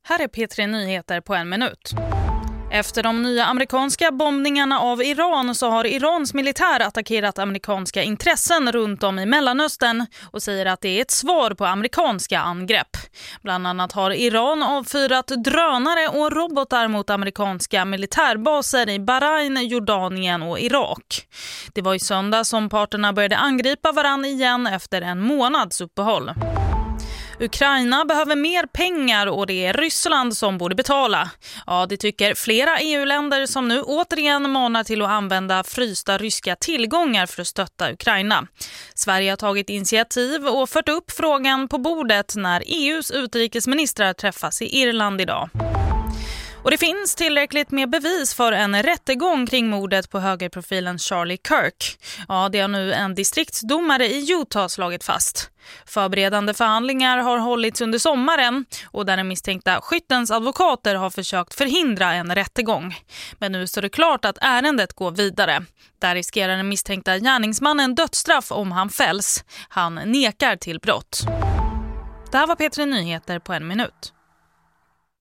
Här är P3 Nyheter på en minut. Efter de nya amerikanska bombningarna av Iran så har Irans militär attackerat amerikanska intressen runt om i Mellanöstern och säger att det är ett svar på amerikanska angrepp. Bland annat har Iran avfyrat drönare och robotar mot amerikanska militärbaser i Bahrain, Jordanien och Irak. Det var i söndag som parterna började angripa varann igen efter en månads uppehåll. Ukraina behöver mer pengar och det är Ryssland som borde betala. Ja, det tycker flera EU-länder som nu återigen manar till att använda frysta ryska tillgångar för att stötta Ukraina. Sverige har tagit initiativ och fört upp frågan på bordet när EUs utrikesministrar träffas i Irland idag. Och det finns tillräckligt med bevis för en rättegång kring mordet på högerprofilen Charlie Kirk. Ja, det har nu en distriktsdomare i Utah slagit fast. Förberedande förhandlingar har hållits under sommaren och där den misstänkta skyttens advokater har försökt förhindra en rättegång. Men nu står det klart att ärendet går vidare. Där riskerar den misstänkta gärningsmannen dödsstraff om han fälls. Han nekar till brott. Det här var P3 Nyheter på en minut.